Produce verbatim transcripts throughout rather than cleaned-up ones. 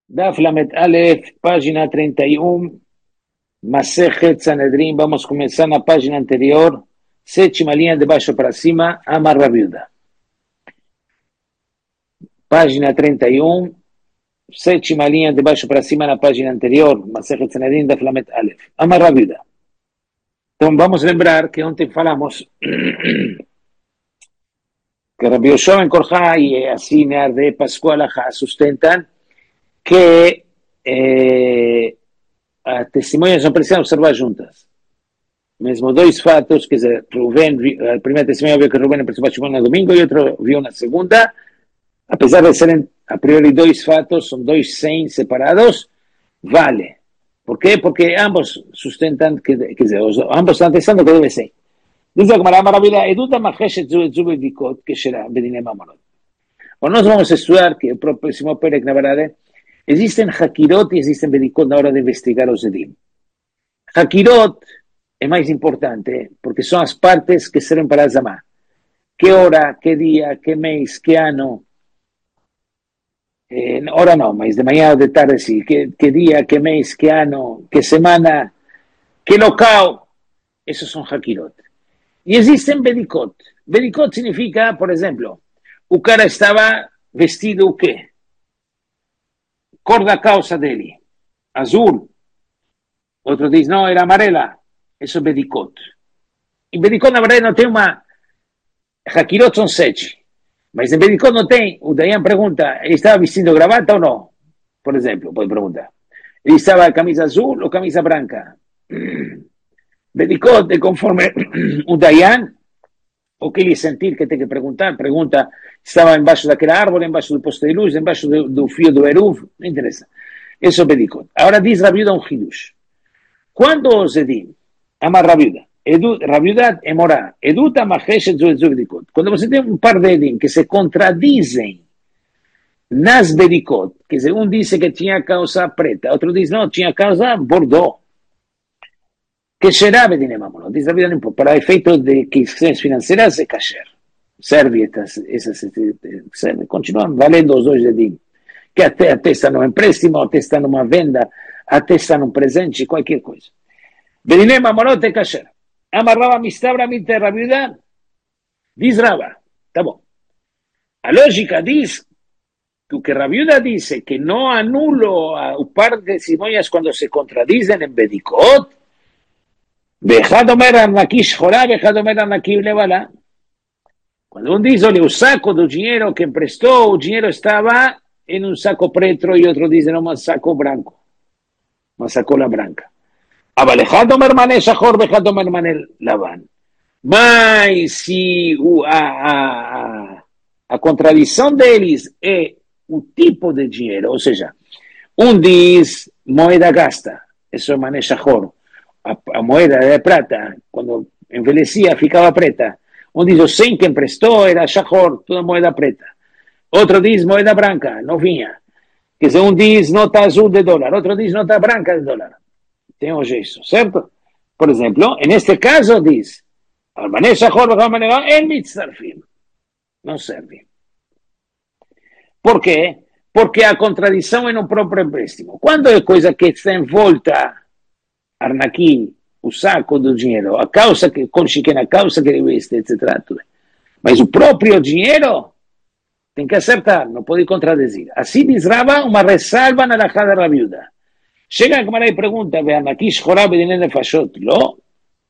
Daf Lamet Aleph, página treinta y uno, Masejet Sanedrín. Vamos a comenzar na página anterior, sétima linha de baixo para cima, Amar Rabiuda. Página treinta y uno, sétima linha de baixo para cima na página anterior, Masejet Sanedrín, Daf Lamet Aleph, Amar Rabiuda. Então vamos lembrar que ontem falamos que Rabbi Yoshua ben Korja e assim Nearde Pascual Ajá sustentan que eh, as testemunhas não precisam observar juntas. Mesmo dois fatos, quer dizer, Rubén, a primeira testemunha viu que Rubén participou no domingo e outro viu na segunda, apesar de serem a priori dois fatos, são dois sem separados, vale. Por quê? Porque ambos sustentam, que, quer dizer, os, ambos estão testando que deve ser. Diz a Gemara, maravilha, eduta macheshet zu zu bedikot, que será bedinem amonot. Ou nós vamos estudar, que o próximo perek, na verdade, existem Hakirot e existem Bedikot na hora de investigar os Edim. Hakirot é mais importante, porque são as partes que servem para Zamá. Que hora, que dia, que mês, que ano. Eh, hora não, mas de manhã ou de tarde sim. Que, que dia, que mês, que ano, que semana, que local. Esses são Hakirot. E existem Bedikot. Bedikot significa, por exemplo, o cara estava vestido o quê? Cor da calça dele, azul. Outro diz, não, era amarela. Isso é Bedikot. E Bedikot, na verdade, não tem uma... Hakirot são sete. Mas em Bedikot não tem. O Dayan pergunta, ele estava vestindo gravata ou não? Por exemplo, pode perguntar. Ele estava camisa azul ou camisa branca? Bedikot é conforme o Dayan, o que ele sentir que tem que perguntar, pergunta, estava embaixo daquela árvore, embaixo do posto de luz, embaixo do, do fio do eruv, não interessa. Isso é Bedikot. Agora diz Rabiuda um hidush. Quando os Edim, ama Rabiuda, Rabiuda é morar, eduta macheshet zu zu Bedikot. Quando você tem um par de Edim que se contradizem nas Bedikot, quer dizer, um disse que tinha calça preta, outro diz não, tinha calça bordô. Que será bedinem amonot? Diz Rabiuda, para efeito de questões financeiras é kasher. Serve essas, essas, serve, continuam valendo os dois Edim, que até atestam um empréstimo, atestam uma venda, atestam um presente, qualquer coisa. Bedinem amonot é kasher. Amarrava mistabra mite Rabiuda, diz Rava, tá bom. A lógica diz que o que Rabiuda disse que não anulo o par de testemunhas quando se contradizem em Bedikot, ואחד אומר ארנקי שחורה, ואחד אומר ארנקי לבנה. Quando um diz, olha, o saco do dinheiro que emprestou, o dinheiro estava em um saco preto e outro diz, em um saco branco, uma sacola branca. אבל אחד אומר מנה שחור ואחד אומר מנה לבן. Mas se o, a, a, a contradição deles é o tipo de dinheiro, ou seja, um diz moeda gasta, isso é mané shachor. A, a moeda de prata, quando envelhecia, ficava preta. Um diz o cem que emprestou era shachor, toda moeda preta. Outro diz moeda branca, novinha. Quer dizer, um diz nota azul de dólar, outro diz nota branca de dólar. Tem hoje isso, certo? Por exemplo, neste caso diz, almané shachor, el mitzarfim. Não serve. Por quê? Porque a contradição é no próprio empréstimo. Quando é coisa que está em volta... Arnaqui, o saco do dinheiro, a calça que, com chiquena, a calça que ele veste, etcétera. Mas o próprio dinheiro tem que acertar, não pode contradizer. Assim diz Rava, uma ressalva na alahá da Rabiuda. Chega a Gemara e pergunta, Arnaqui, shchorá, bedinem nefashot, lo?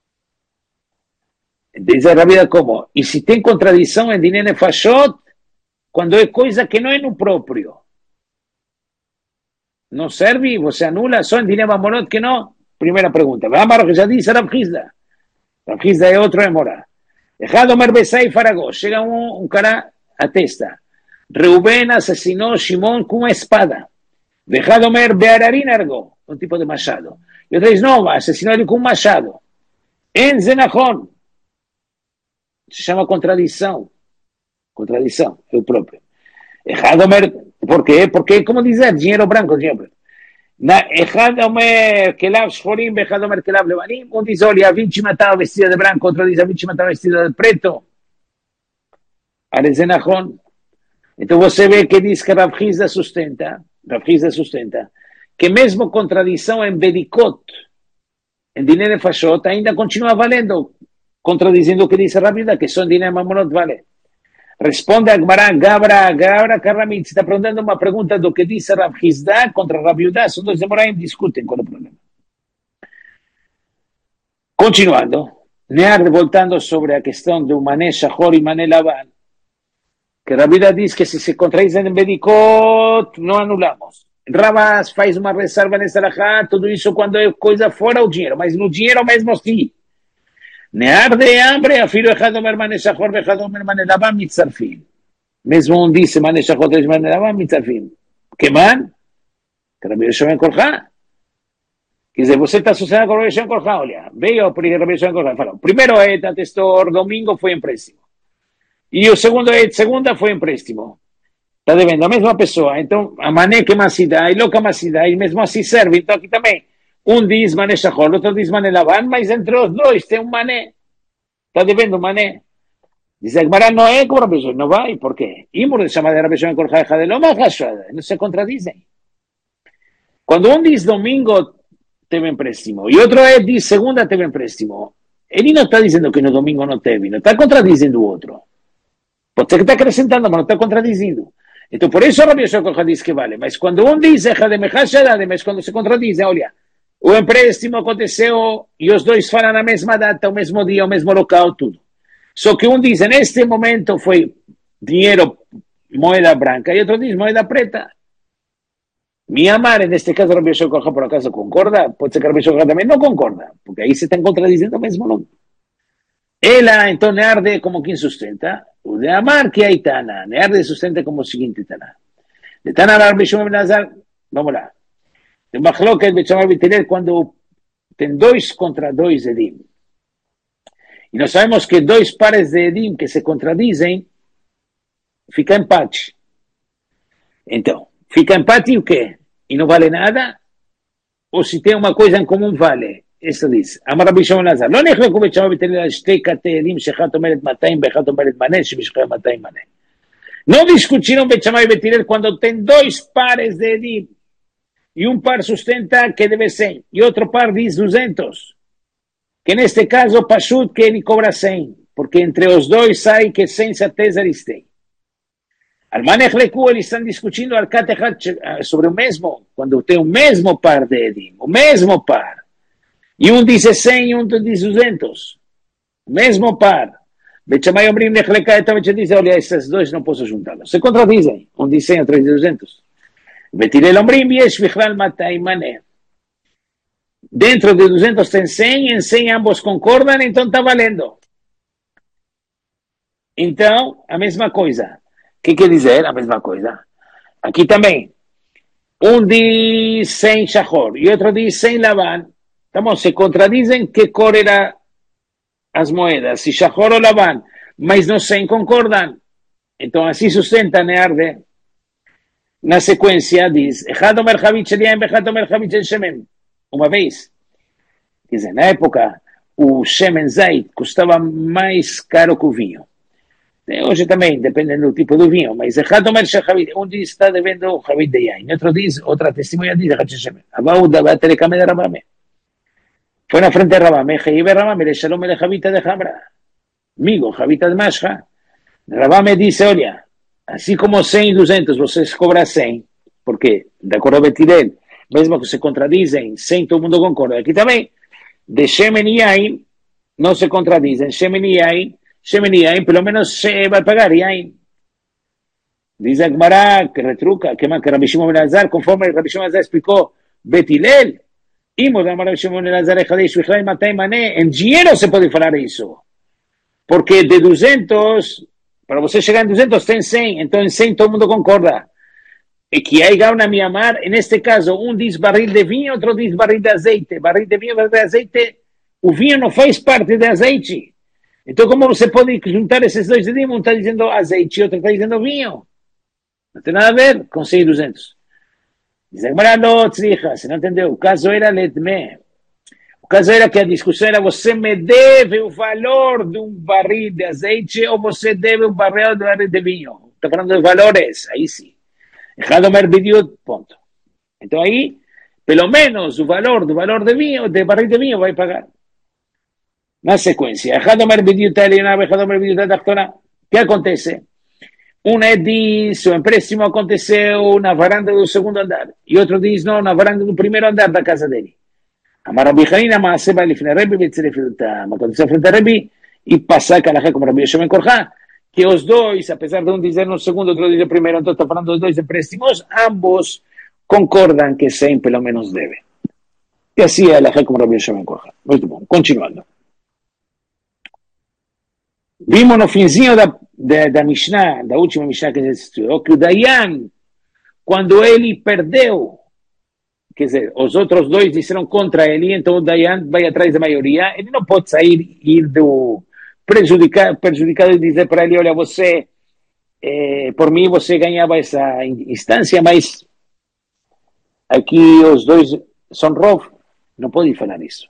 Diz a Rabiuda como? E se tem contradição em dinem nefashot, quando é coisa que não é no próprio? Não serve? Você anula só em dinem amonot que não? Primeira pergunta. Vamos, já disse Rav Hizda. Rav Hizda é outro emora. Dejado Omer Besai Faragó. Chega um, um cara a testa. Reuben assassinou Shimon com uma espada. Dejado Omer Beararin Argó. Um tipo de machado. E outro diz, não, assassinou ele com um machado. En Zenachon. Se chama contradição. Contradição. É o próprio. Dejado Omer. Por quê? Porque, como dizer, dinheiro branco, dinheiro branco. אחד אומר כליו שחורים ואחד אומר כליו לבנים, um diz, olha, a vinte matava vestida de branco, outro diz, a vinte matava vestida de preto. Então você vê que diz que Rav Hizda sustenta Rav Hizda sustenta, que mesmo contradição em Bedikot, em Dinei Nefashot, ainda continua valendo, contradizendo o que diz Rav Hizda, que só em Dinei Mamonot vale. Responde a Gmará, Gabra, Gabra Karamit, está perguntando uma pergunta do que diz Rav Hizda contra Rav Yehuda, são dois Demoraim, discutem qual é o problema. Continuando, Near voltando sobre a questão do Mané Shachor e Mané Lavan, que Rav Yehuda diz que se se contradizem em Bedikot, não anulamos. Rabas faz uma reserva nessa alahá, tudo isso quando é coisa fora o dinheiro, mas no dinheiro mesmo sim. Near de hambre, afilo echad omer Mané Shachor, echad omer Mané Lavan, mitzarfim. Mesmo um disse Mané Shachor, três Mané Lavan, mitzarfim. Que man? Que Rabi Yoshua ben Korcha. Quer dizer, você está associado com Rabi Yoshua ben Korcha, olha. Veio porque Rabi Yoshua ben Korcha falou. Primeiro é atestor, domingo foi empréstimo. E o segundo é, segunda foi empréstimo. Está devendo a mesma pessoa. Então, a Mané que mais se dá, e louca mais se dá, e mesmo assim serve. Então, aqui também. Um diz Mané Shachor, outro diz Mané Lavan, mas entre os dois tem um Mané. Está devendo um Mané. Diz a Gemara, não é como Rabi Yoshua, não vai. Por quê? Imur de chamar de Rabi Yoshua ben Korcha, de Loma Hashada, não se contradizem. Quando um diz domingo, teve empréstimo, e outro é diz segunda, teve empréstimo, ele não está dizendo que no domingo não teve, não está contradizendo o outro. Pode ser que está acrescentando, mas não está contradizendo. Então, por isso Rabi Yoshua ben Korcha diz que vale. Mas quando um diz, mas quando se contradiz, olha, o empréstimo aconteceu e os dois falam na mesma data, o mesmo dia, o mesmo local, tudo. Só que um diz, neste momento foi dinheiro, moeda branca, e outro diz moeda preta. Minha mãe, neste caso, Rabi Yoshua ben Korcha por acaso concorda, pode ser que Rabi Yoshua ben Korcha também não concorda, porque aí se estão contradizendo mesmo não. Ela, então, Nearde como quem sustenta, o de Amar que é Itana, Nearde sustenta como o seguinte, Itana. De Tana Rabi Yoshua ben Elazar, vamos lá. De Machloket, Betchamar Bitiler, quando tem dois contra dois Edim. E nós sabemos que dois pares de Edim que se contradizem, fica empate. Então, fica empate e o quê? E não vale nada? Ou se tem uma coisa em comum, vale? Isso diz. Amar Rabi Yoshua ben Elazar. Não נחלקו בית שמאי ובית הלל שתי קטעי אלים שאחת אומרת מאתיים ואחת אומרת מנה שבשכם מאתיים מנה. Não discutiram Beit Shammai e Beit Hillel quando tem dois pares de Edim. E um par sustenta que deve cem. E outro par diz duzentos. Que neste caso, Pashut, que ele cobra cem. Porque entre os dois sai que cem certeza eles têm. Almanech Leku, eles estão discutindo sobre o mesmo, quando tem o mesmo par de Edim. O mesmo par. E um diz cem e um diz duzentos. O mesmo par. Beit Shammai Omrim Nechleka, então a gente diz, olha, esses dois não posso juntá-los. Se contradizem. Um diz cem, outro diz duzentos. Beit Hillel Omrim Yesh Vichlal Matai Mané. Dentro de duzentos tem cem, em cem ambos concordam, então está valendo. Então, a mesma coisa. O que quer dizer a mesma coisa? Aqui também. Um diz cem Shachor e outro diz cem Lavan. Então, se contradizem que cor era as moedas, se Shachor ou Lavan, mas não cem concordam. Então, assim sustenta Nearde. Na sequência diz, Echad Omer Chavit Shel Yain, Echad Omer Chavit Shel Shemen. Uma vez. Quer dizer, na época, o Shemen Zait custava mais caro que o vinho. Hoje também, dependendo do tipo do vinho, mas Echad Omer Shel Chavit, um diz está devendo o Chavit de Yain, outro diz, outra testemunha diz, Echad Shel Shemen. Abau da Baterekame de Rabame. Foi na frente de Rabame, Heibe Rabame, le Shalom ele Chavita de Hamra. Amigo, Chavita de Masha. Rabame disse, olha, assim como cem e duzentos, vocês cobram cem, porque, de acordo com Beit Hillel, mesmo que se contradizem, cem todo mundo concorda. Aqui também, de Shemen e Yain, não se contradizem. Shemen e Yain, Shemen e Yain, pelo menos se vai pagar Yain. Diz a Gemara, que retruca, que, que Rabi Shimon ben Elazar, conforme Rabi Shimon ben Elazar explicou, Beit Hillel, em dinheiro se pode falar isso. Porque de duzentos, para você chegar em duzentos tem cem, então em cem todo mundo concorda. E que aí na Mianmar, neste caso, um diz barril de vinho, outro diz barril de azeite. Barril de vinho, barril de azeite, o vinho não faz parte de azeite. Então como você pode juntar esses dois de um está dizendo azeite e outro está dizendo vinho? Não tem nada a ver com cem e duzentos. Diz a Gemara, não, tzricha, você não entendeu. O caso era letme. O caso era que a discussão era você me deve o valor de um barril de azeite ou você deve um barril de, barril de vinho. Estou falando de valores, aí sim. Errado mer bidiut, ponto. Então aí, pelo menos o valor do valor de vinho, de barril de vinho vai pagar. Na sequência, o que acontece? Um diz, o empréstimo aconteceu na varanda do segundo andar, e outro diz, não, na varanda do primeiro andar da casa dele. Amar Rabi Hanina, mas se vai lifnei Rebbe, aconteceu frente a Rebbe, e passar que ela como Rabi Yoshem Korha, que os dois, apesar de um dizer no segundo, outro dizer no primeiro, então está falando dos dois empréstimos, ambos concordam que cem pelo menos deve. E assim é a como Rabi Yoshem Korha. Muito bom, continuando. Vimos no finzinho da, da, da Mishnah, da última Mishnah que a gente estudou, que o Dayan, quando ele perdeu, quer dizer, os outros dois disseram contra ele, então o Dayan vai atrás da maioria, ele não pode sair e ir do prejudicado, prejudicado e dizer para ele, olha, você, eh, por mim você ganhava essa instância, mas aqui os dois são rov, não pode falar isso.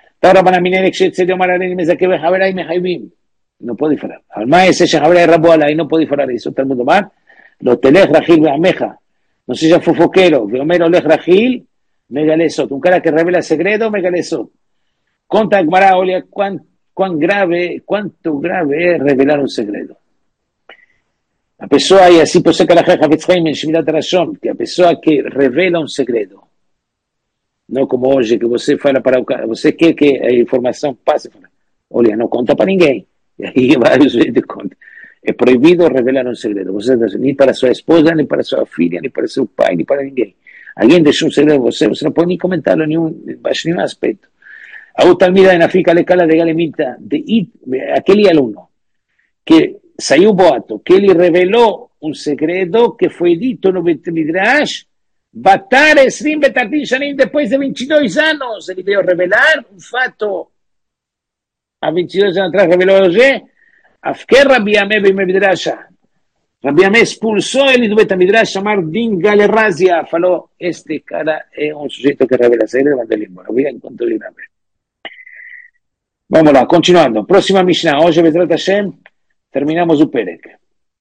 Não pode falar. Mas esse Jabré Raboala aí não pode falar isso. Todo mundo mal. Lo telech rachil ve'ameja. Não seja fofoqueiro. Veomer olech rachil megalesot. Um cara que revela segredo, megalesot. Conta a Gemara, olha quão, quão grave, quanto grave é revelar um segredo. A pessoa, e assim por ser que a Havetzchaim em Shmirat Rashon, que a pessoa que revela um segredo, não como hoje, que você fala para o cara, você quer que a informação passe, olha, não conta para ninguém. E aí vários vezes conta. É proibido revelar um segredo. Você nem para sua esposa, nem para sua filha, nem para seu pai, nem para ninguém. Alguém deixou um segredo de você, você não pode nem comentar-lo em baixo nenhum aspecto. A outra almida na fica le cala de galemita de aquele aluno que saiu boato, que ele revelou um segredo que foi dito no Bet Midrash, Batar Esrim Betatin Shanim, depois de vinte e dois anos, ele veio revelar um fato. Há vinte e dois anos atrás revelou hoje, Afker Rabi Amé Bimemidrasha. Rabi Amé expulsou ele do Betamidrash, chamar Din Galerrazia, falou, este cara é um sujeito que revela segredo, manda ele embora, voy a enquanto ele não vê. Vamos lá, continuando. Próxima Mishnah, hoje, Bezrat Hashem, terminamos o Perek.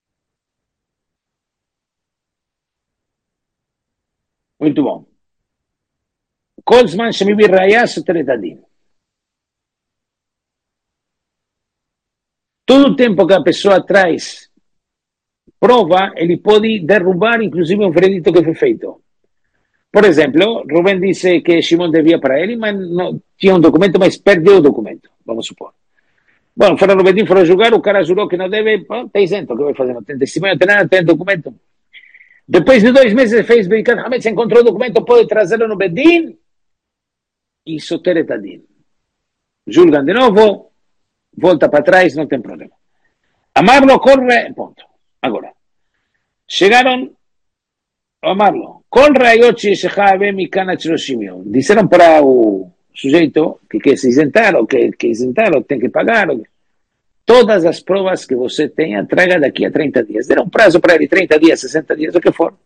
Muito bom. Kol Zman Shemibi Raya Soteret Adin. Todo o tempo que a pessoa traz prova, ele pode derrubar, inclusive, um veredito que foi feito. Por exemplo, Rubén disse que Shimon devia para ele, mas não, tinha um documento, mas perdeu o documento, vamos supor. Bom, foram no Bedim, foram julgar, o cara jurou que não deve, está isento, o que vai fazer? Não tem testemunho, não tem nada, tem documento. Depois de dois meses fez Berikat Hametz, encontrou o documento, pode trazê-lo no Bedim e Soteret Adin. Julgam de novo, volta para trás, não tem problema. Amarlo corre, ponto. Agora, chegaram a amarlo. Kol rayot shechave mikana tzroshim. Disseram para o sujeito que quer se isentar, ou que quer isentar, ou tem que pagar. Ou... todas as provas que você tenha, traga daqui a trinta dias. Deram um prazo para ele, trinta dias, sessenta dias, o que for.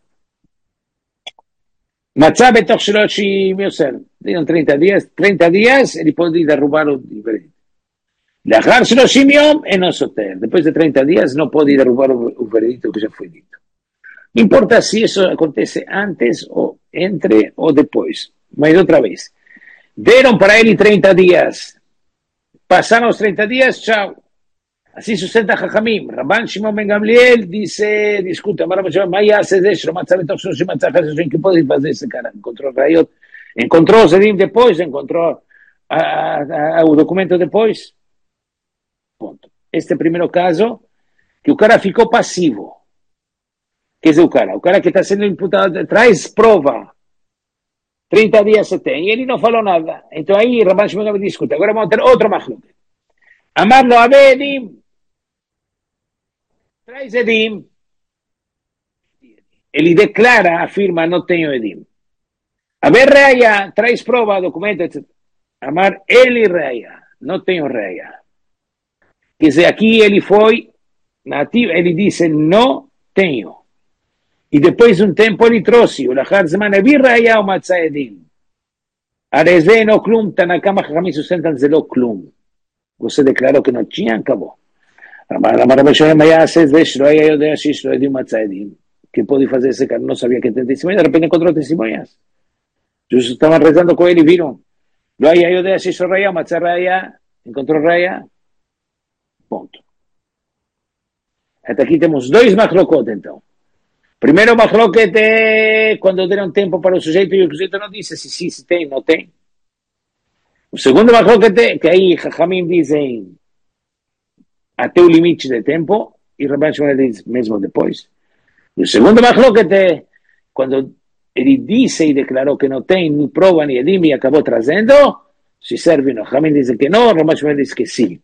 Matzah betoch shloshim yoser. Deram trinta dias, trinta dias, ele pode derrubar o veredito. Lachar shloshim yom eno soter. Depois de trinta dias, não pode derrubar o veredito que já foi dito. Não importa se isso acontece antes, ou entre, ou depois. Mas outra vez. Deram para ele trinta dias. Passaram os trinta dias, tchau. Assim sustenta Chachamim. Rabban Shimon ben Gamliel disse, discuta, mas hace deixa, que pode fazer esse cara? Encontrou Rayot, encontrou o Zedim depois, encontrou a, a, o documento depois. Ponto. Este é o primeiro caso, que o cara ficou passivo. Quer dizer, o cara, o cara que está sendo imputado, traz prova. trinta dias você tem, e ele não falou nada. Então aí, Rabban Shimon ben Gamliel discute. Agora vamos ter outro machlok. Amarlo Abedim. Traz Edim. Ele declara, afirma, não tenho Edim. Haver Reia, traz prova, documento, etcétera. Amar ele Reia, não tenho Reia. Quer dizer, aqui ele foi nativo, ele disse, não tenho. E depois de um tempo ele trouxe, o Lachar Zman Haver Reia, o Matzah Edim. Arezé no klum, Tanakama Chachamim sustentam zelo klum. Você declarou que não tinha, acabou. Que pode fazer esse cara? Não sabia que tem testemunhas, de repente encontrou testemunhas. Ellos estaban rezando con él y vieron. Lo hay ayudé a hizo raya, matzah raya, encontró raya, punto. Hasta aquí tenemos dos machlokot, entonces. Primero machlokot é quando deram tempo para o sujeito e o sujeito não disse se sim, se tem, não tem. O segundo machlokot é que aí Jajamim dizem até o limite de tempo e Rabban Shmuel diz mesmo depois. E o segundo machlokot é quando ele disse e declarou que não tem nem prova nem edim e acabou trazendo, se serve não. Jajamim diz que não, Rabban Shmuel diz que sim.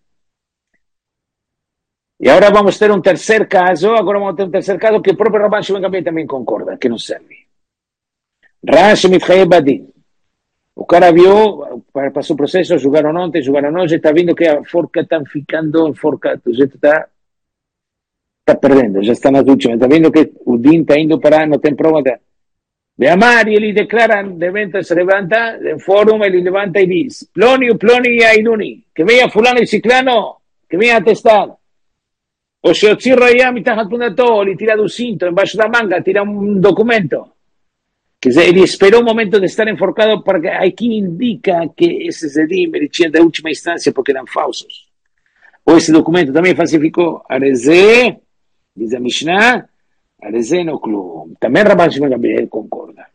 E agora vamos ter um terceiro caso, agora vamos ter um terceiro caso que o próprio Rabban Shimon Gamliel também concorda, que não serve. Rashi Mitchayev Badin. O cara viu, passou o processo, jogaram ontem, jogaram hoje, está vendo que a forca está ficando enforcada, o jeito está está perdendo, já está nas últimas, está vendo que o Din está indo para, não tem prova de, de amar, e ele declara, de evento se levanta, em fórum, ele levanta e diz, Plonio, Plonio e Aiduni, que venha fulano e ciclano, que venha atestar. O se o Tzirro ia mitachat pundato, ele tira do cinto, embaixo da manga, tira um documento. Quer dizer, ele esperou o momento de estar enforcado para que aqui indica que esses edim ele tinha da última instância porque eram falsos. Ou esse documento também falsificou. Arezé, diz a Mishnah, Arezé no clube. Também Rabban Shimon Gamliel concorda.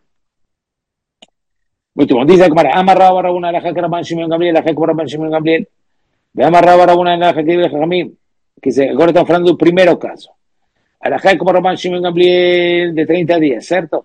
Muito bom. Diz a Gemara, amarrava Rabuna alajá que Rabban Shimon Gamliel, alajá que Rabban Shimon Gamliel. Amarrava Rabuna alajá que Jajamim. Que se, agora estamos falando do primeiro caso. Alajá como Rabban Shimon Gamliel de trinta dias, certo?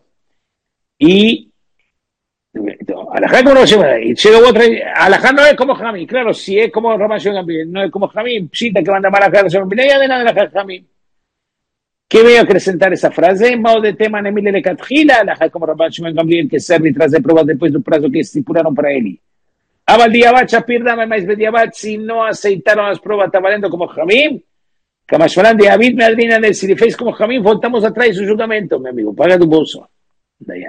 E então, alajá como Rabban Shimon Gamliel. E chega outra, alajá não é como Jamim. Claro, se é como Rabban Shimon Gamliel, não é como Jamim, psita que manda mal a cara, não é de nada alajá Jamim. Que veio acrescentar essa frase? Mal de tema nemile de katchila, alajá como Rabban Shimon Gamliel, que serve e trazer provas depois do prazo que estipularam para ele. Aval diabat Shapir dame mais bediabat, se não aceitaram as provas, está valendo como Jamim. Kamashvalan de David me adrina de se ele fez como Jamim, voltamos atrás do julgamento, meu amigo, paga do bolso. Daí.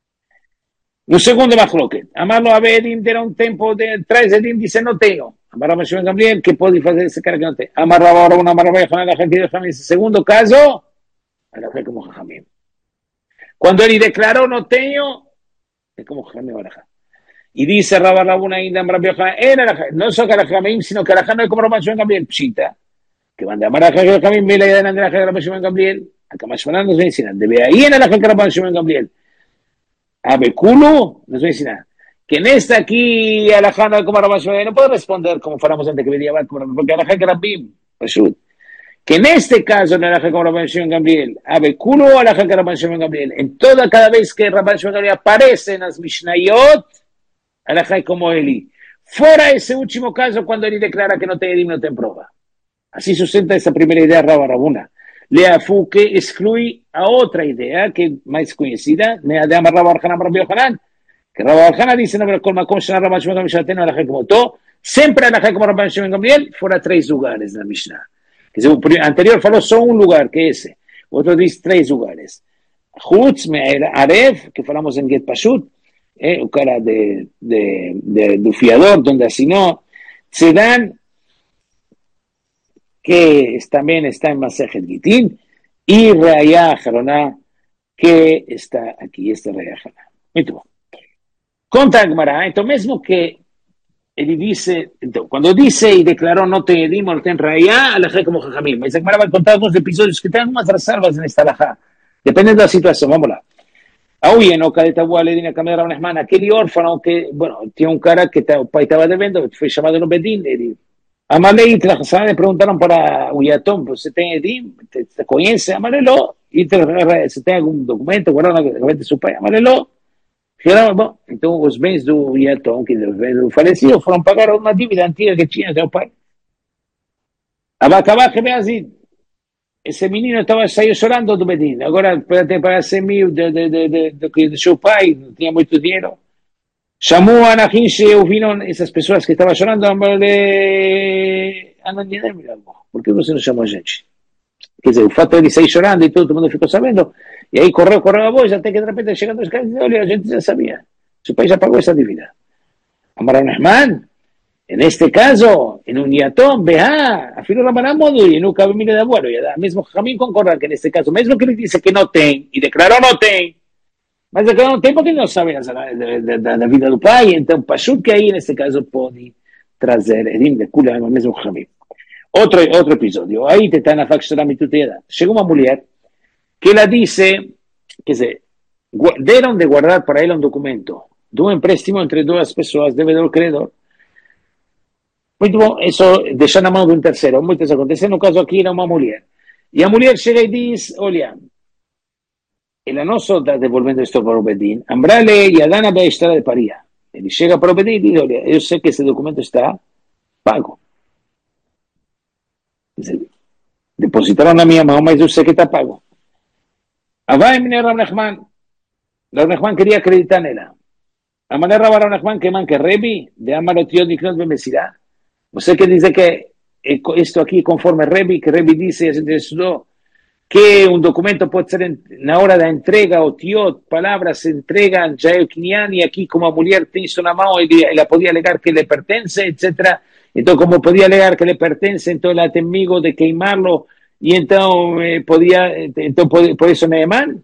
No segundo machloket, amarlo a Edim terá um tempo de trás Edim dice não tenho. Amarlo a Shimon Gamliel, que pode fazer esse cara que não tem. Amarlo agora uma amarlo a Jamim, segundo caso, ela foi como Jamim. Quando ele declarou não tenho, é como Jamim ahora. Y dice Rabba Rabuna ainda Rabbi Yochanan, no solo que la Jamim, sino que la Jamim no es como Rabban Shimon Gamliel, pshita, que van de amar a la Jamim, me la idea de la Rabban Shimon Gamliel, acá más nos va a enseñar, debe ahí en la Rabban Shimon Gamliel, a Bekulo nos va a enseñar, que en esta aquí a la Jamim como Rabban Shimon Gamliel, no puedo responder como faramos antes que venía, porque a la Jamim Rabbim, que en este caso en la Jamim como Rabban Shimon Gamliel, a Bekulo o a la Jamim Rabban Shimon Gamliel, en toda, cada vez que Rabban Shimon Gamliel aparece en las Mishnayot, alajá como Eli. Fuera ese último caso cuando él declara que no te no te prueba. Así sustenta esa primera idea Rabba Rabuna. Leafu que excluye a otra idea que es más conocida, me de amar Rabba Arjana Rabbi Yochanan, que Rabba Arjana dice no pero con Makom Shana Rabban Shimon Gamliel Shateno alajá como todo, siempre alajá como Rabban Shimon Gamliel fuera tres lugares en la Mishnah. Que el anterior faló solo un lugar, que ese. Otro dice tres lugares. Chutz me Arev, que falamos en Get Pashut, Eh, o cara de, de, de, de fiador, donde así no se dan, que es, también está en Masejet Gitin, y Reaya Jaroná, que está aquí, este Reaya Jaroná. Muito bom. Conta Agmará, entonces mismo que él dice, entonces, cuando dice y declaró no te dimos, no te Reaya, alajé como Jajamim, mas Agmará va a contar algunos episodios que tengan más reservas en esta alajá, dependiendo de la situación, vámonos. Hoy en Oca de Tabua le dina cambiar a una hermana, aquel órfano que, bueno, tiene un cara que el pai estaba debiendo, fue llamado en un bedín, y Amale y Tlajasán le preguntaron para Uyatón, pues se tiene edim, te, te conoce, amalelo, y te, se tiene algún documento, guardaron la documento de su pai, amalelo, dijeron, bueno, entonces los bens de Uyatón, que los bens del fallecido, fueron pagar una dívida antigua que tenía de su pai. Abacabá que me así, esse menino estava saindo chorando do Bedin, agora para ter pagar cem mil de, de, de, de, de, de, de seu pai, não tinha muito dinheiro. Chamou a Anahim e ouviram essas pessoas que estavam chorando, falei, Anahim, por que você não chamou a gente? Quer dizer, o fato de ele sair chorando e todo mundo ficou sabendo, e aí correu, correu a voz, até que de repente chegando os caras e olha, a gente já sabia, seu pai já pagou essa dívida. Amar Nahman, en este caso, en un yatón, vea, afirma Rabanán modo y nunca mire de abuelo. Y mismo Jamín concorda que en este caso, mismo que le dice que no ten, y declaró no ten, Mas é que não tem porque não sabe da vida do pai, então Pashut que aí, nesse caso, pode trazer Edim de Kula, mesmo Hamim. Outro, outro episódio, aí está na facção mitutera. Chega uma mulher que ela disse, quer dizer, deram de guardar para ela um documento de um empréstimo entre duas pessoas, devedor e credor. Muito bom, isso deixar na mão de um terceiro. Muitas acontecem, no caso aqui era uma mulher. E a mulher chega e diz, olha, ela não só está devolvendo isto para o Bedin, Ambrale e Adana vai estar de paria. Ele chega para o Bedin e diz, olha, eu sei que esse documento está pago. Depositaram na minha mão, mas eu sei que está pago. Avai menino Rav Nachman. Rav Nachman queria acreditar nela. A maneira Rav Nachman que man que Rebi, de Amarotio Niknot Bemesirá. Você quer dizer que isto aqui, conforme Rebi, que Rebi disse, a gente estudou, que um documento pode ser na hora da entrega, o tiot, palavras se entregam, já é o Kinyan, e aqui como a mulher tem isso na mão, ele, ela podia alegar que lhe pertence, etcétera. Então, como podia alegar que lhe pertence, então ela tem medo de queimarlo, e então eh, podia, então por, por isso Neeman,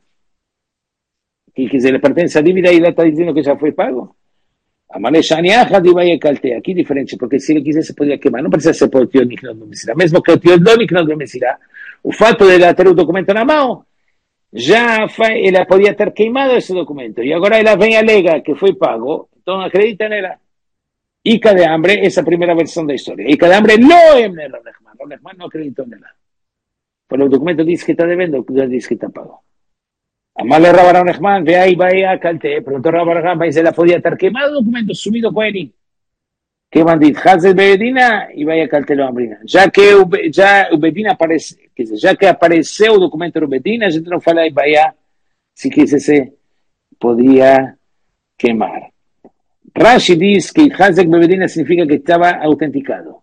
que, que se le pertence a dívida e ela está dizendo que já foi pago. A maneira de vai caltear, aqui diferente, porque se ele quisesse podia queimar, não precisa ser por o tio Niknot Bemesirá, mesmo que o tio do Niknot Bemesirá, o fato de ela ter o documento na mão, já ela podia ter queimado esse documento, e agora ela vem e alega que foi pago, então acredita nela. Ica de hambre, essa é a primeira versão da história. Ica de hambre não é Rav Nachman, Rav Nachman não acreditou nela. Porque o documento diz que está devendo, já diz que está pago. Amale Rav Nachman, ve aí, vai a calte, perguntou Rav Nachman, mas ela podia ter queimado o documento, sumido com ele. Que bandit, Hazel Bedina e vai a calte lo ambrina. Já que o, já o Bedina aparece, quer dizer, já que apareceu o documento do Bedina, a gente não fala em Bahia, se quisesse, podia queimar. Rashi diz que Hazek Bebedina significa que estava autenticado.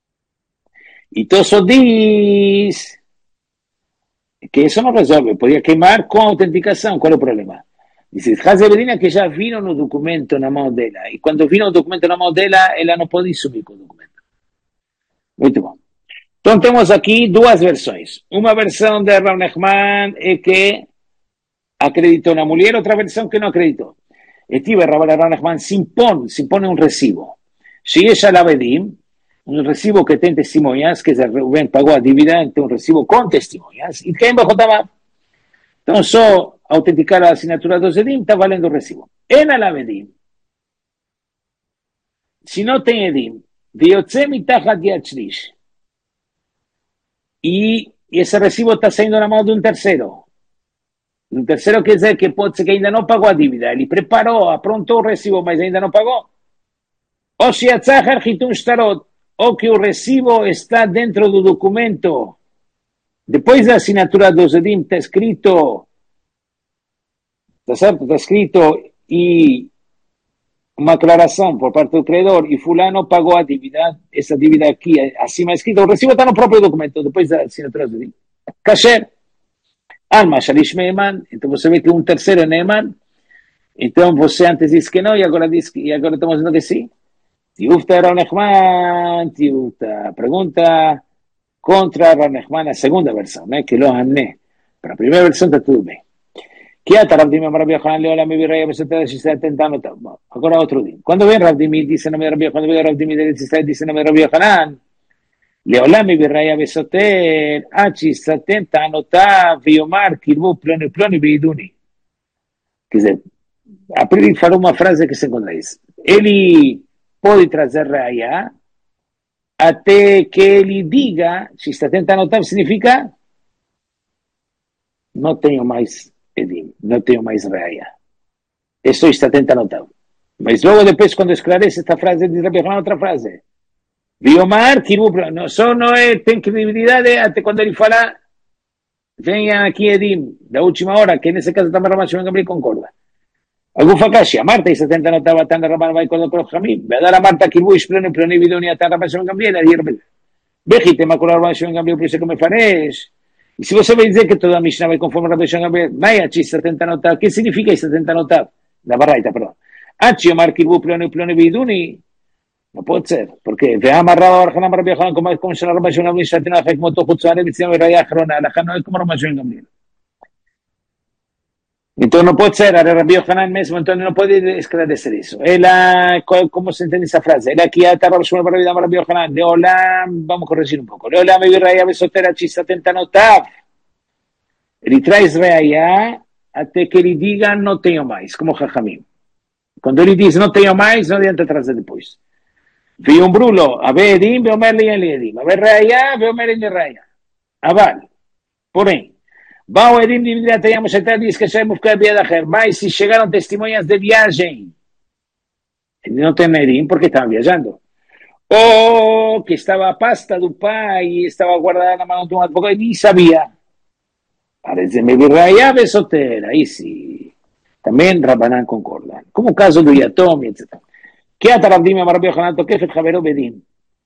E Tosso diz que isso não resolve, podia queimar com autenticação. Qual é o problema? Diz Hazek Bebedina que já viram no documento na mão dela. E quando viram o documento na mão dela, ela não pode sumir com o documento. Muito bom. Então temos aqui duas versões. Uma versão de Rav Nachman é que acreditou na mulher, outra versão que não acreditou. Estive Rav Nachman se impõe, se impõe um recibo. Se ella la Bedim, um recibo que tem testemunhas, que Reuben pagou a dívida, então um recibo com testemunhas, e quem estava. Então só autenticar a assinatura do Edim está valendo o recibo. En la Bedim, se não tem Edim, de Yotze mitachat yad shlish, e esse recibo está saindo na mão de um terceiro. Um terceiro quer dizer que pode ser que ainda não pagou a dívida. Ele preparou, aprontou o recibo, mas ainda não pagou. Ou se a tzahar hitun shtarot, ou que o recibo está dentro do documento. Depois da assinatura do Zedim está escrito, está certo? Está escrito e uma aclaração por parte do credor e fulano pagou a dívida, essa dívida aqui, acima escrita, o recibo está no próprio documento, depois da assinatura do Zedim. Kasher. Alma, Shalish Neeman, então você vê que um terceiro é Neeman, então você antes disse que não e agora, diz que, e agora estamos dizendo que sim. Tiufta Rav Nachman, Tiufta. Pergunta contra Rav Nachman, a segunda versão, né? Que lo amné. Para a primeira versão está tudo bem. Que a Rav Dimi Rav Yochanan Leola me virei a você se está tentando. Agora outro dia. Quando vem Rav Dimi, diz nome de Rav Yochanan, quando vem Rav Dimi, diz nome de Rav Yochanan, לעולם יבריה בסותר, עד שיסתן טענותיו ויאמר קרבו פלוני פלוני בעידוני. Quer dizer, a Pri falou uma frase que se encontra isso. Ele pode trazer raia até que ele diga, se está tentando anotar, significa não tenho mais edim, não tenho mais raia. Isso está tentando anotar. Mas logo depois, quando esclarece esta frase, diz outra frase. Biomar, no, só não é, tem credibilidade até quando ele fala, venha aqui Edim, da última hora, que nesse caso também Ramash Ben Gamliel concorda. Algum fakashi, a Marta, e setenta não estava tão Rabban vai com o Khamim, vai dar a Marta que vou explicar plano e vidoni até Ramash Ben Gamliel, aí ele veja, tem uma colar Ramash Ben Gamliel, por isso que me fares. E se você vai dizer que toda a Mishnah vai conforme Ramash Ben Gamliel, vai a setenta não está, o que significa setenta não está? Da Baraita, perdão. Achi, Amar, que vou plano e plano e vidoni. No puede ser, porque ve amarrado a Arjana Rabbi Yochanan como como se la Ramash Ben Gamliel ya tiene como todo Hutzar el Mitzvah y Raya Achrona, la Jana es como Ramash Ben Gamliel. Entonces no puede ser, ahora Rabbi Yohanan mismo, entonces no puede esclarecer eso. Él, ¿cómo se entiende esa frase? Él aquí está Rabbi Shmuel para Rabbi Yohanan. De Olam, vamos a corregir un poco. De Olam, me virraya besotera chisa tentanotav. Él trae Israel hasta que le digan no tengo más, como Jajamim. Cuando él dice no tengo más, no adianta atrás de después. Vi un brulo, a ver Edim, veo merle y Edim. A ver Raya, veo merle y Raya. Aval. Porém, Bao Edim de teníamos até diz que sabemos que havia da Her, mas se chegaram testemunhas de viagem, ele não tem Edim porque estava viajando. Ou que estava a pasta do pai e estava guardada na mão de um advogado e nem sabia. Parece me virraia besotera, aí sim. Também Rabanan concorda. Como o caso do Yatom, etcétera. Que a Tarabdim Rabbi Yohanan Tokef Javero Bedim.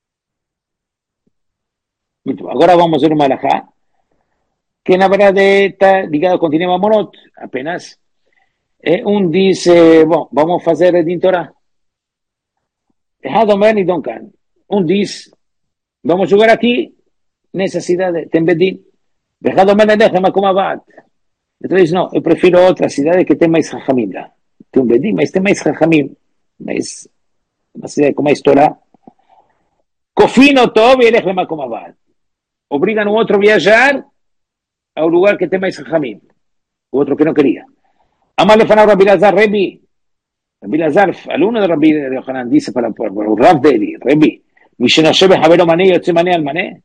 Muito bem. Agora vamos ver uma alajá que na verdade está ligado com Dinei Mamonot, apenas. Eh, um diz, eh, bom, vamos fazer Edim Torah. Errado e Donkan. Um diz, vamos jogar aqui, nessa cidade, tem Bedim. Errado Meni Dechem como Abad. Outro diz, não, eu prefiro outra cidade que tem mais Chachamim lá. Tem um Bedim, mas tem mais Chachamim. Mas, uma cidade com mais Torah. Kofino Tov e Elechem como Abad. Obrigam o outro a viajar ao lugar que tem mais Chachamim. O outro que não queria. Amar lefanar Rabbi Lazar, Rebi. Rabbi Lazar, aluno de Rabbi Yohanan, dice para, para, para o Rav dele, Rebi, Mishenashebe Javero Mané, Yotze Mané al Mané.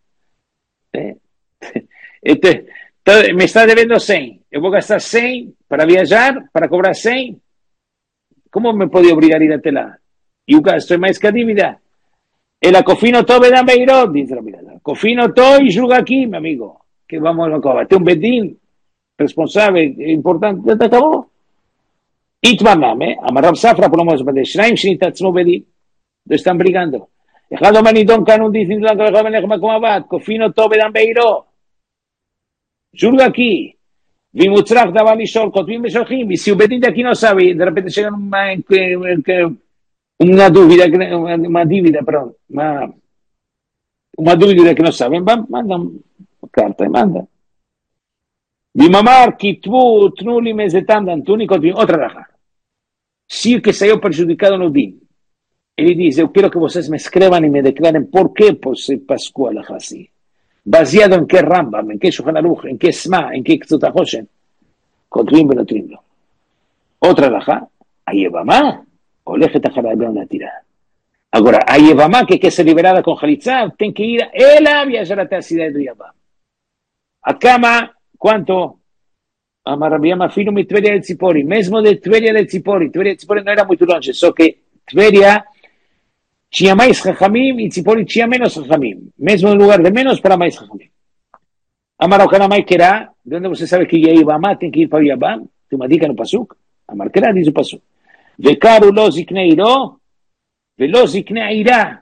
Este, me está devendo cem. Eu vou gastar cem para viajar, para cobrar cem. Como me pode obrigar a ir até lá? E o gasto é mais que a dívida. Ela cofino todo da Meirot, diz Rabbi Lazar. Cofino todo e julga aqui, meu amigo. Que vamos a acabar. Tem um Bedim responsável, importante, já acabou. Itmaname, Amarab Safra, por lo menos, de Shraim, Shinitatzmo Bedim. Estão brigando. Echado Manidon Kanun diz, Cofino todo da Meirot. Julga aqui. Vimutzrach da Balishol, Kotvim Beshochim. E se o Bedim daqui não sabe, de repente chega uma, uma dúvida, uma dívida, pronto, uma, uma dúvida que não sabem, mandam carta e manda. Vimamar, Kitvu, Tnuli, Mezetam, Dantuni, Kotvim, outra raja. Se o que saiu prejudicado no Din, ele diz, eu quero que vocês me escrevam e me declarem por que você pascou a assim. Baseado en qué Rambam, en qué Shulchan Aruch, en qué Sma, en qué Ktut HaChoshen, כותבים ונותנים לו. Otra raja, היבמה הולכת אחרי הגאון הטירה. Ahora, היבמה que que se liberada con Jalitza, tem que ir ela viajar até a cidade do Yabam. A cama, quanto? Amar Rabbi Yama Filo mi Tveria de Tzipori, mesmo de Tveria de Tzipori, Tveria de Tzipori não era muito longe, só que Tveria tinha mais Chachamim e Tzipori tinha menos Chachamim. Mesmo no lugar de menos para mais Chachamim. Amar Okanamai Kerá, de onde você sabe que Yabamá tem que ir para o Yabam? Tem uma dica no Pasuk? Amar Kerá diz o Pasuk. Vekaru lo zikne iro, velo zikne irá.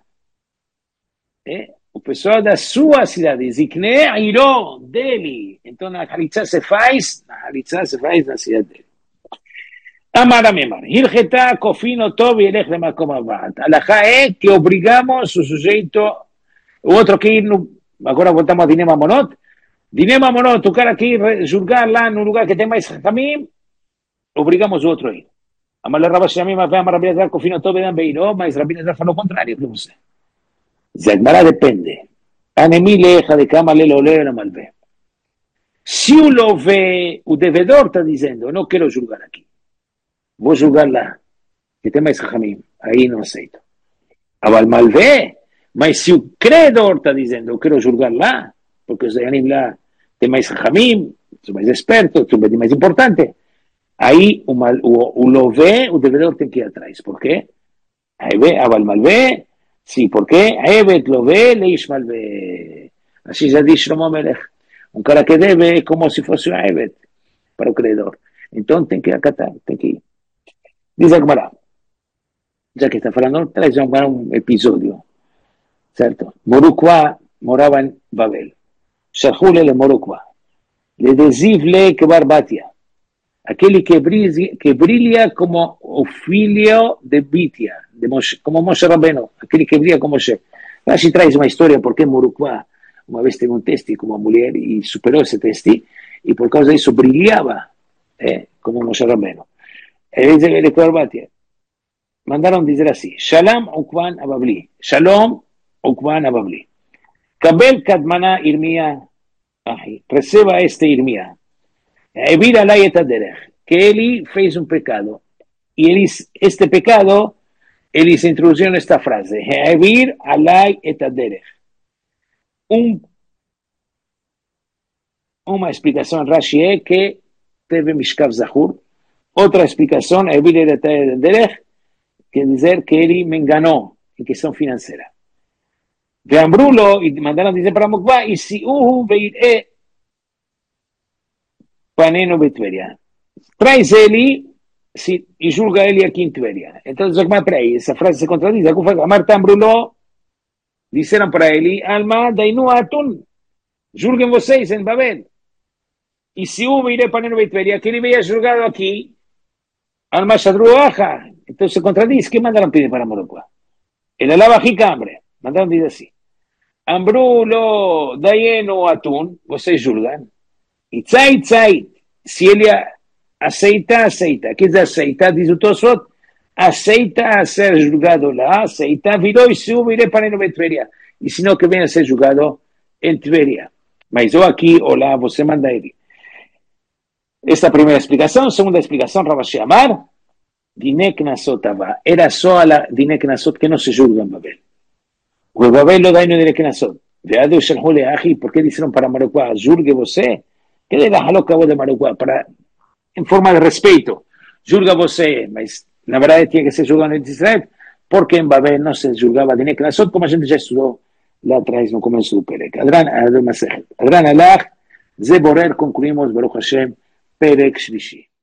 O pessoal da sua cidade, zikne iro, dele. Então na Halitzá se faz, na Halitzá se faz na cidade dele. Amar Amemar, Hilcheta, Kofino, Tobi, Elech de Makom Abad. Alajá é que obrigamos o sujeito, o outro que ir, no, agora voltamos a Dinei Mamonot, Dinei Mamonot, o cara que ir julgar lá no lugar que tem mais Chachamim, obrigamos o outro a ir. Amar Rabba Shamim, Amar Rabbi Lazar, Kofino, Tobi, Dan Beiró, mas Rabbi Lazar falou o contrário para você. Zagmará depende. Anemi leja de cama le lo leo malve. Se o lo vê, o devedor está dizendo, eu não quero julgar aqui. Vou julgar lá, que tem mais Chachamim, aí não aceito. Aval malvé, mas se o credor está dizendo, eu quero julgar lá, porque os Dayanim lá tem mais Chachamim, são mais espertos, são mais importante, aí o, mal, o, o lové, o devedor tem que ir atrás. Por quê? Aí vê, aval malvé, sim, porque evet lové, leish malvé. Assim já diz Shlomo Melech. Um cara que deve é como se fosse um evet para o credor. Então tem que acatar, tem que ir. Diz a Gemara, já que está falando, traz um episódio, certo? Morukwa morava em Babel. Shalchule le Morukwa. Le desivle Kebar Batia. Aquele que brilha, que brilha como o filho de Bitia, de Moshe, como Moshe Rabbeinu. Aquele que brilha como Moshe. Rashi traz uma história porque Morukwa uma vez teve um teste com uma mulher e superou esse teste e por causa disso brilhava. eh, como Moshe Rabbeinu. E dice que le Batia, mandaron dizer así, Shalom Ukvan Ababli, Shalom Ukvan Ababli. Kabel Kadmana Irmía, receba este Irmía. Evir alay et aderech, que Eli fez un pecado. Y él, este pecado, Eli se introdujo en esta frase, Evir alay et aderech. Un, una explicación Rashi es que teve Mishkav Zahur. Otra explicación, Evir alay et aderech, que dice que Eli me enganó en cuestión financiera. De Ambrulo, y mandaron dice para Mokba, y si uhu veiré paneno betveria. Traes Eli, si, y julga Eli aquí en Tveria. Entonces, Zogma trae, esa frase se contradice. Marta Ambrulo, dijeron para Eli, alma dainu atun, julguen vocês en Babel. Y si hubo iré paneno betveria, que Eli veía julgado aquí, alma shadruaja. Entonces se contradice. ¿Qué mandaron pedir para Morocco? El alaba jicambre. Mandaron decir así. Ambrulo dayenu atun, vocês julgan. Y tzait, tzait, si él aceita, aceita. ¿Qué es aceita? Dice o Tosfot, aceita a ser julgado la aceita, viró y se hubo iré para no Tveria. Y si no, que venga a ser julgado en Tveria. Mas yo aquí, hola, você manda él. Esta primera explicación. Segunda explicación, Rabashi Amar, Dinek Nasot Abba. Era solo la Dinek Nasot que no se julga en Babel. O Babel lo da y no Dinek Nasot. Veado y Shalhole Aji, ¿por qué dijeron para Marocco? Julgue você. ¿Qué de la jaloca voz de Marocco? Para, en forma de respeto. Julga você, mas la verdad tiene que ser julgado en Israel, porque en Babel no se julgaba Dinek Nasot, como a gente ya estudió la otra vez no comienzo del Perek. Adran, Adran Alach, Ze Borer, concluimos, Baruch Hashem, Perek Shlishi.